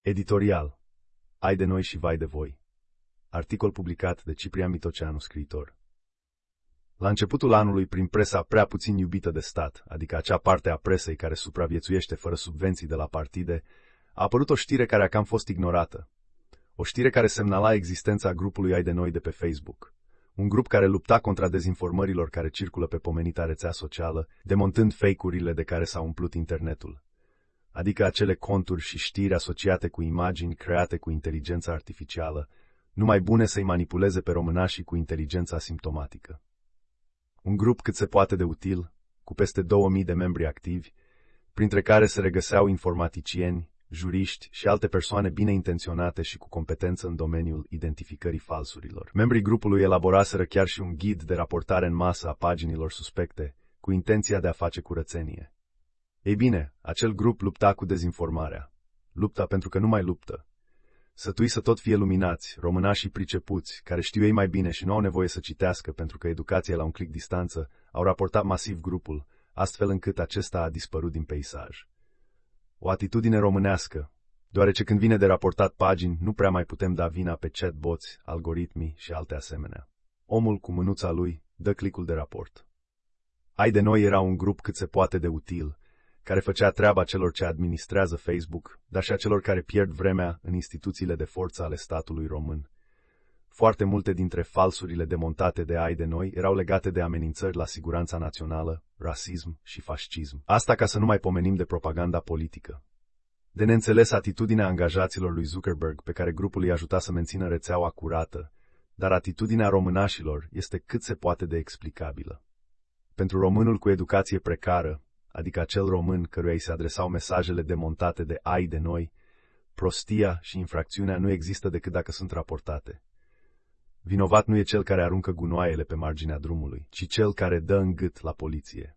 Editorial. Ai de noi și vai de voi. Articol publicat de Ciprian Mitoceanu, scriitor. La începutul anului, prin presa prea puțin iubită de stat, adică acea parte a presei care supraviețuiește fără subvenții de la partide, a apărut o știre care a cam fost ignorată. O știre care semnala existența grupului Ai de noi de pe Facebook. Un grup care lupta contra dezinformărilor care circulă pe pomenita rețea socială, demontând fake-urile de care s-a umplut internetul. Adică acele conturi și știri asociate cu imagini create cu inteligența artificială, numai bune să-i manipuleze pe românașii cu inteligența asimptomatică. Un grup cât se poate de util, cu peste 2000 de membri activi, printre care se regăseau informaticieni, juriști și alte persoane bine intenționate și cu competență în domeniul identificării falsurilor. Membrii grupului elaboraseră chiar și un ghid de raportare în masă a paginilor suspecte, cu intenția de a face curățenie. Ei bine, acel grup lupta cu dezinformarea. Lupta pentru că nu mai luptă. Sătui să tot fie luminați, românașii pricepuți, care știu ei mai bine și nu au nevoie să citească pentru că educația e la un click distanță, au raportat masiv grupul, astfel încât acesta a dispărut din peisaj. O atitudine românească, deoarece când vine de raportat pagini, nu prea mai putem da vina pe chatbots, algoritmii și alte asemenea. Omul cu mânuța lui dă clicul de raport. Ai de noi era un grup cât se poate de util, care făcea treaba celor ce administrează Facebook, dar și a celor care pierd vremea în instituțiile de forță ale statului român. Foarte multe dintre falsurile demontate de Ai de noi erau legate de amenințări la siguranța națională, rasism și fascism. Asta ca să nu mai pomenim de propaganda politică. De neînțeles atitudinea angajaților lui Zuckerberg, pe care grupul îi ajuta să mențină rețeaua curată, dar atitudinea românașilor este cât se poate de explicabilă. Pentru românul cu educație precară, adică acel român căruia îi se adresau mesajele demontate de Ai de noi, prostia și infracțiunea nu există decât dacă sunt raportate. Vinovat nu e cel care aruncă gunoaiele pe marginea drumului, ci cel care dă în gât la poliție.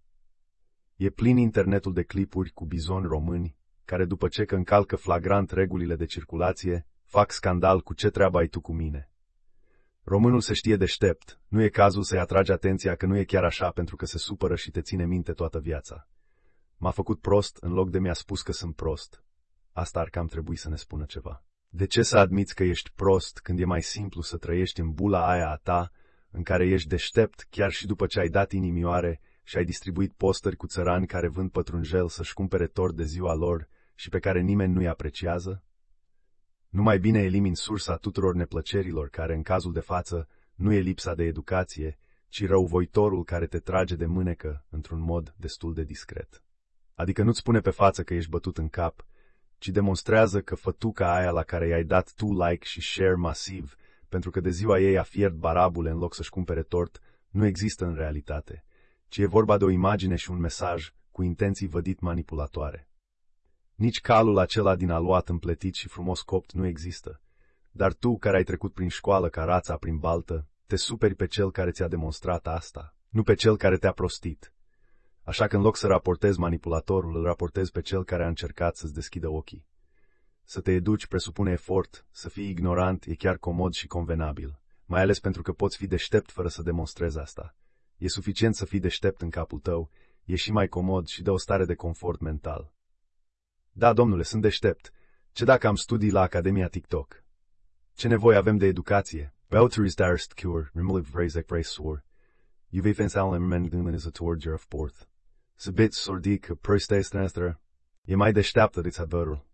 E plin internetul de clipuri cu bizoni români, care după ce că încalcă flagrant regulile de circulație, fac scandal cu ce treabă ai tu cu mine. Românul se știe deștept, nu e cazul să-i atragi atenția că nu e chiar așa pentru că se supără și te ține minte toată viața. M-a făcut prost în loc de mi-a spus că sunt prost. Asta ar cam trebui să ne spună ceva. De ce să admiți că ești prost când e mai simplu să trăiești în bula aia a ta, în care ești deștept chiar și după ce ai dat inimioare și ai distribuit postări cu țărani care vând pătrunjel să-și cumpere tort de ziua lor și pe care nimeni nu-i apreciază? Nu mai bine elimini sursa tuturor neplăcerilor care, în cazul de față, nu e lipsa de educație, ci răuvoitorul care te trage de mânecă într-un mod destul de discret. Adică nu-ți spune pe față că ești bătut în cap, ci demonstrează că fătuca aia la care i-ai dat tu like și share masiv, pentru că de ziua ei a fiert barabule în loc să-și cumpere tort, nu există în realitate, ci e vorba de o imagine și un mesaj cu intenții vădit manipulatoare. Nici calul acela din aluat împletit și frumos copt nu există, dar tu, care ai trecut prin școală ca rața prin baltă, te superi pe cel care ți-a demonstrat asta, nu pe cel care te-a prostit. Așa că în loc să raportezi manipulatorul, îl raportezi pe cel care a încercat să-ți deschidă ochii. Să te educi presupune efort, să fii ignorant e chiar comod și convenabil, mai ales pentru că poți fi deștept fără să demonstrezi asta. E suficient să fii deștept în capul tău, e și mai comod și dă o stare de confort mental. Da, domnule, sunt deștept. Ce dacă am studii la Academia TikTok? Ce nevoie avem de educație? Bouteries darst cure, remoliv vrezec vrezor. Juve fensalem mendâmen is a torger of porth. Să biți sordi că prăstești noastră, e mai deșteaptă de țadărul.